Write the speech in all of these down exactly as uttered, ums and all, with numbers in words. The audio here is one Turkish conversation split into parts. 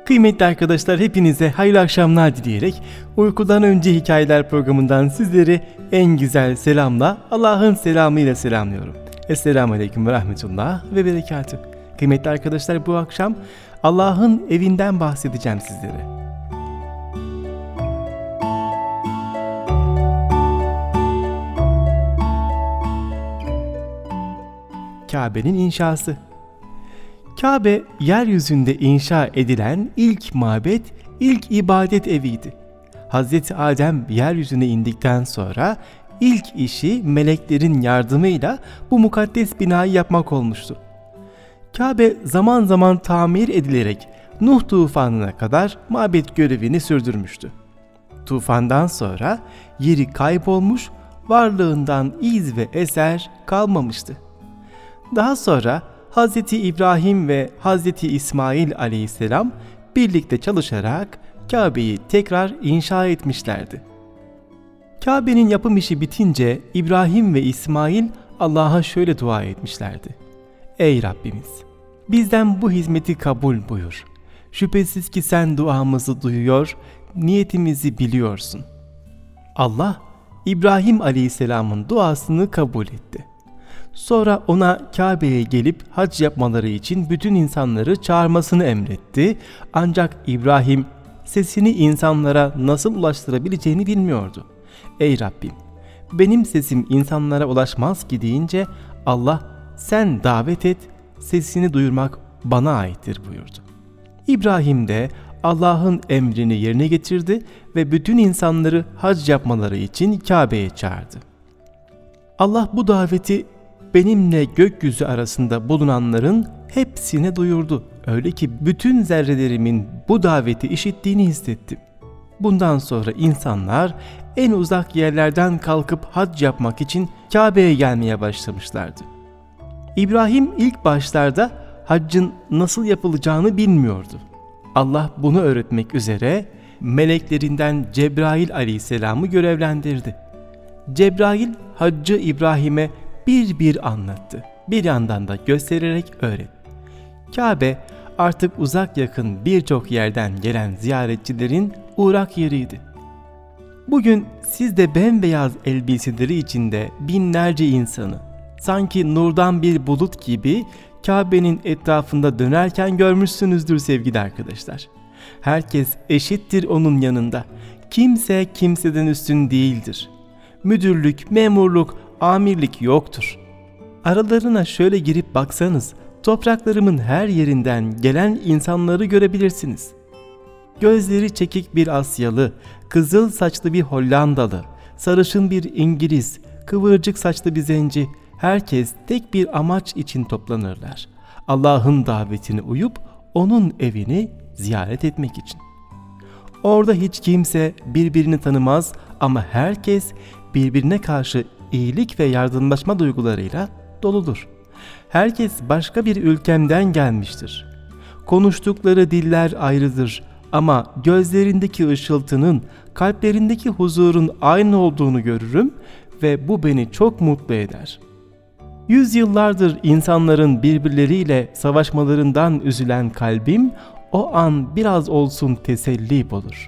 Kıymetli arkadaşlar, hepinize hayırlı akşamlar dileyerek Uykudan Önce Hikayeler programından sizleri en güzel selamla, Allah'ın selamıyla selamlıyorum. Esselamu Aleyküm ve Rahmetullah ve Berekatüh. Kıymetli arkadaşlar, bu akşam Allah'ın evinden bahsedeceğim sizlere. Kabe'nin inşası. Kabe, yeryüzünde inşa edilen ilk mabet, ilk ibadet eviydi. Hazreti Adem yeryüzüne indikten sonra ilk işi meleklerin yardımıyla bu mukaddes binayı yapmak olmuştu. Kabe zaman zaman tamir edilerek Nuh tufanına kadar mabet görevini sürdürmüştü. Tufandan sonra yeri kaybolmuş, varlığından iz ve eser kalmamıştı. Daha sonra Hazreti İbrahim ve Hazreti İsmail aleyhisselam birlikte çalışarak Kabe'yi tekrar inşa etmişlerdi. Kabe'nin yapım işi bitince İbrahim ve İsmail Allah'a şöyle dua etmişlerdi: Ey Rabbimiz! Bizden bu hizmeti kabul buyur. Şüphesiz ki sen duamızı duyuyor, niyetimizi biliyorsun. Allah, İbrahim aleyhisselamın duasını kabul etti. Sonra ona Kabe'ye gelip hac yapmaları için bütün insanları çağırmasını emretti. Ancak İbrahim sesini insanlara nasıl ulaştırabileceğini bilmiyordu. Ey Rabbim! Benim sesim insanlara ulaşmaz ki deyince Allah, sen davet et, sesini duyurmak bana aittir buyurdu. İbrahim de Allah'ın emrini yerine getirdi ve bütün insanları hac yapmaları için Kabe'ye çağırdı. Allah bu daveti benimle gökyüzü arasında bulunanların hepsine duyurdu. Öyle ki bütün zerrelerimin bu daveti işittiğini hissettim. Bundan sonra insanlar en uzak yerlerden kalkıp hac yapmak için Kabe'ye gelmeye başlamışlardı. İbrahim ilk başlarda haccın nasıl yapılacağını bilmiyordu. Allah bunu öğretmek üzere meleklerinden Cebrail aleyhisselamı görevlendirdi. Cebrail haccı İbrahim'e bir bir anlattı. Bir yandan da göstererek öğretti. Kabe artık uzak yakın birçok yerden gelen ziyaretçilerin uğrak yeriydi. Bugün siz de bembeyaz elbiseleri içinde binlerce insanı sanki nurdan bir bulut gibi Kabe'nin etrafında dönerken görmüşsünüzdür sevgili arkadaşlar. Herkes eşittir onun yanında. Kimse kimseden üstün değildir. Müdürlük, memurluk, amirlik yoktur. Aralarına şöyle girip baksanız, topraklarımın her yerinden gelen insanları görebilirsiniz. Gözleri çekik bir Asyalı, kızıl saçlı bir Hollandalı, sarışın bir İngiliz, kıvırcık saçlı bir zenci, herkes tek bir amaç için toplanırlar. Allah'ın davetine uyup onun evini ziyaret etmek için. Orada hiç kimse birbirini tanımaz ama herkes birbirine karşı iyilik ve yardımlaşma duygularıyla doludur. Herkes başka bir ülkemden gelmiştir. Konuştukları diller ayrıdır ama gözlerindeki ışıltının, kalplerindeki huzurun aynı olduğunu görürüm ve bu beni çok mutlu eder. Yüzyıllardır insanların birbirleriyle savaşmalarından üzülen kalbim o an biraz olsun teselli bulur.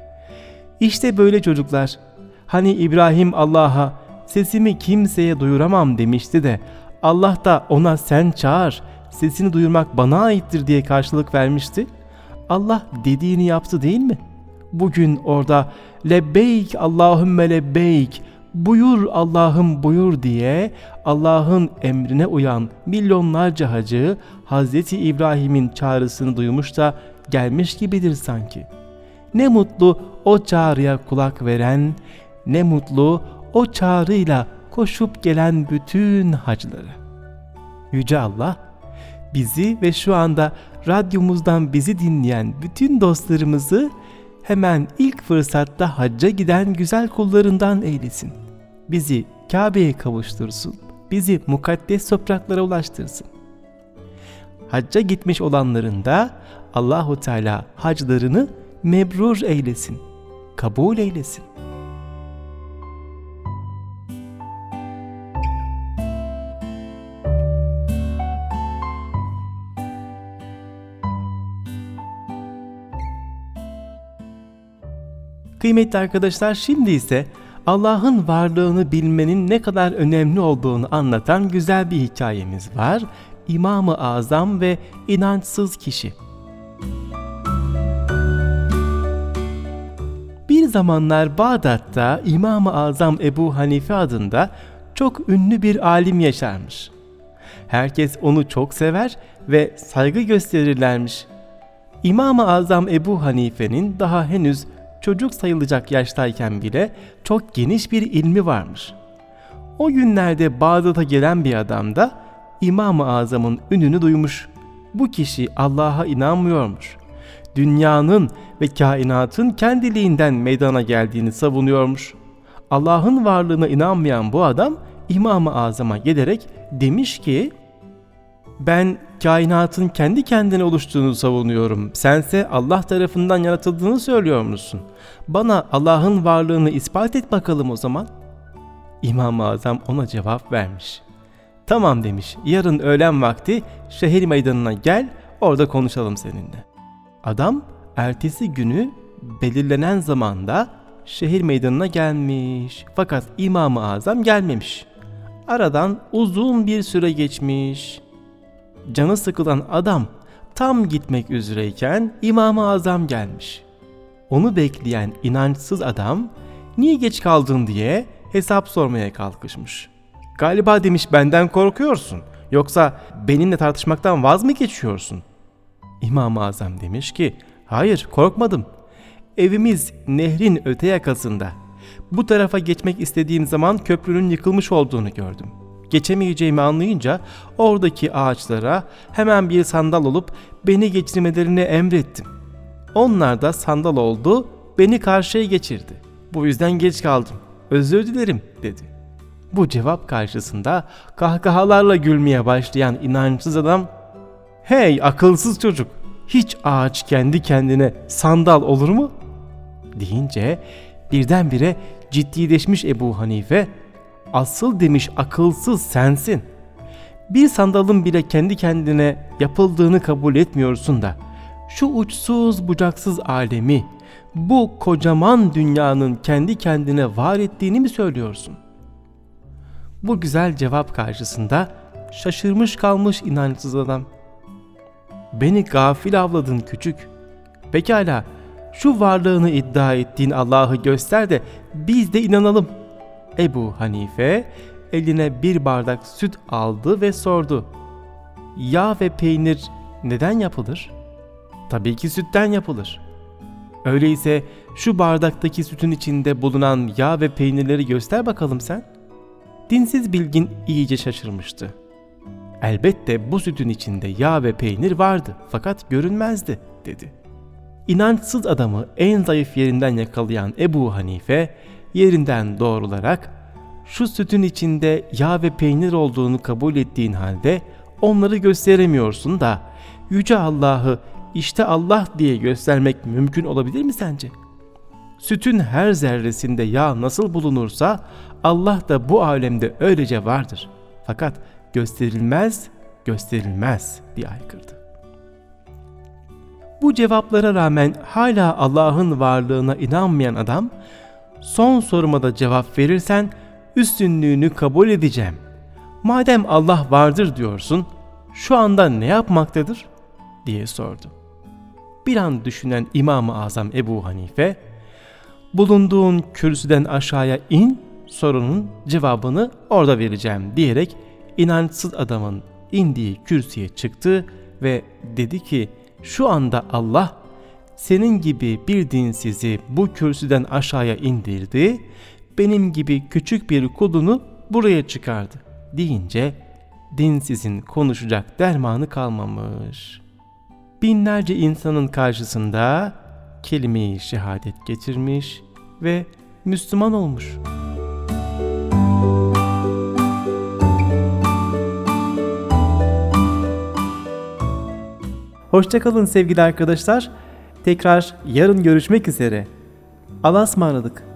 İşte böyle çocuklar. Hani İbrahim Allah'a sesimi kimseye duyuramam demişti de Allah da ona sen çağır, sesini duyurmak bana aittir diye karşılık vermişti. Allah dediğini yaptı değil mi? Bugün orada lebbeyk Allahümme lebbeyk, buyur Allah'ım buyur diye Allah'ın emrine uyan milyonlarca hacı Hazreti İbrahim'in çağrısını duymuş da gelmiş gibidir sanki. Ne mutlu o çağrıya kulak veren, ne mutlu o çağrıyla koşup gelen bütün hacılara. Yüce Allah, bizi ve şu anda radyomuzdan bizi dinleyen bütün dostlarımızı hemen ilk fırsatta hacca giden güzel kullarından eylesin. Bizi Kabe'ye kavuştursun, bizi mukaddes topraklara ulaştırsın. Hacca gitmiş olanların da Allahu Teala haclarını mebrur eylesin, kabul eylesin. Kıymetli arkadaşlar, şimdi ise Allah'ın varlığını bilmenin ne kadar önemli olduğunu anlatan güzel bir hikayemiz var. İmam-ı Azam ve inançsız kişi. Bir zamanlar Bağdat'ta İmam-ı Azam Ebu Hanife adında çok ünlü bir alim yaşarmış. Herkes onu çok sever ve saygı gösterirlermiş. İmam-ı Azam Ebu Hanife'nin daha henüz çocuk sayılacak yaştayken bile çok geniş bir ilmi varmış. O günlerde Bağdat'a gelen bir adam da İmam-ı Azam'ın ününü duymuş. Bu kişi Allah'a inanmıyormuş. Dünyanın ve kainatın kendiliğinden meydana geldiğini savunuyormuş. Allah'ın varlığına inanmayan bu adam İmam-ı Azam'a gelerek demiş ki, ben kainatın kendi kendine oluştuğunu savunuyorum. Sense Allah tarafından yaratıldığını söylüyor musun? Bana Allah'ın varlığını ispat et bakalım o zaman. İmam-ı Azam ona cevap vermiş. Tamam demiş, yarın öğlen vakti şehir meydanına gel, orada konuşalım seninle. Adam ertesi günü belirlenen zamanda şehir meydanına gelmiş. Fakat İmam-ı Azam gelmemiş. Aradan uzun bir süre geçmiş. Canı sıkılan adam tam gitmek üzereyken İmam-ı Azam gelmiş. Onu bekleyen inançsız adam niye geç kaldın diye hesap sormaya kalkışmış. Galiba demiş benden korkuyorsun, yoksa benimle tartışmaktan vaz mı geçiyorsun? İmam-ı Azam demiş ki hayır, korkmadım. Evimiz nehrin öte yakasında. Bu tarafa geçmek istediğim zaman köprünün yıkılmış olduğunu gördüm. Geçemeyeceğimi anlayınca oradaki ağaçlara hemen bir sandal olup beni geçirmelerini emrettim. Onlar da sandal oldu, beni karşıya geçirdi. Bu yüzden geç kaldım. Özür dilerim dedi. Bu cevap karşısında kahkahalarla gülmeye başlayan inançsız adam, hey akılsız çocuk, hiç ağaç kendi kendine sandal olur mu? Deyince birdenbire ciddileşmiş Ebu Hanife, asıl demiş akılsız sensin. Bir sandalın bile kendi kendine yapıldığını kabul etmiyorsun da şu uçsuz bucaksız alemi, bu kocaman dünyanın kendi kendine var ettiğini mi söylüyorsun? Bu güzel cevap karşısında şaşırmış kalmış inançsız adam. Beni gafil avladın küçük. Pekala, şu varlığını iddia ettiğin Allah'ı göster de biz de inanalım. Ebu Hanife eline bir bardak süt aldı ve sordu. Yağ ve peynir neden yapılır? Tabii ki sütten yapılır. Öyleyse şu bardaktaki sütün içinde bulunan yağ ve peynirleri göster bakalım sen. Dinsiz bilgin iyice şaşırmıştı. Elbette bu sütün içinde yağ ve peynir vardı fakat görünmezdi dedi. İnançsız adamı en zayıf yerinden yakalayan Ebu Hanife yerinden doğrularak şu sütün içinde yağ ve peynir olduğunu kabul ettiğin halde onları gösteremiyorsun da Yüce Allah'ı işte Allah diye göstermek mümkün olabilir mi sence? Sütün her zerresinde yağ nasıl bulunursa Allah da bu alemde öylece vardır. Fakat gösterilmez, gösterilmez diye haykırdı. Bu cevaplara rağmen hala Allah'ın varlığına inanmayan adam, son soruma da cevap verirsen üstünlüğünü kabul edeceğim. Madem Allah vardır diyorsun, şu anda ne yapmaktadır? Diye sordu. Bir an düşünen İmam-ı Azam Ebu Hanife, bulunduğun kürsüden aşağıya in, sorunun cevabını orada vereceğim diyerek inançsız adamın indiği kürsüye çıktı ve dedi ki, şu anda Allah senin gibi bir dinsizi bu kürsüden aşağıya indirdi, benim gibi küçük bir kulunu buraya çıkardı deyince dinsizin konuşacak dermanı kalmamış. Binlerce insanın karşısında kelime-i şehadet getirmiş ve Müslüman olmuş. Hoşça kalın sevgili arkadaşlar. Tekrar yarın görüşmek üzere. Allah'a ısmarladık.